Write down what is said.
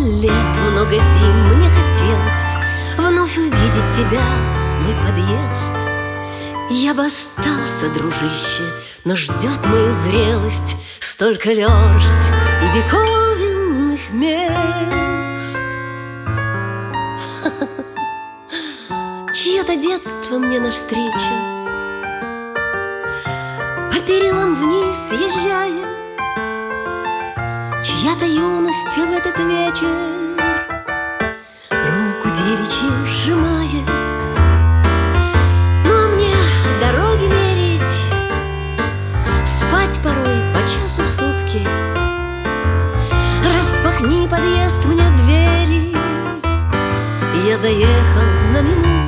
лет, много зим мне хотелось вновь увидеть тебя, мой подъезд. Я бы остался, дружище, но ждет мою зрелость столько верст и диковинных мест. Чье-то детство мне навстречу по перилам вниз съезжает, чья-то юность в этот вечер руку девичью сжимает. Ну а мне дороги мерить, спать порой по часу в сутки. Распахни подъезд мне двери, я заехал на минуту.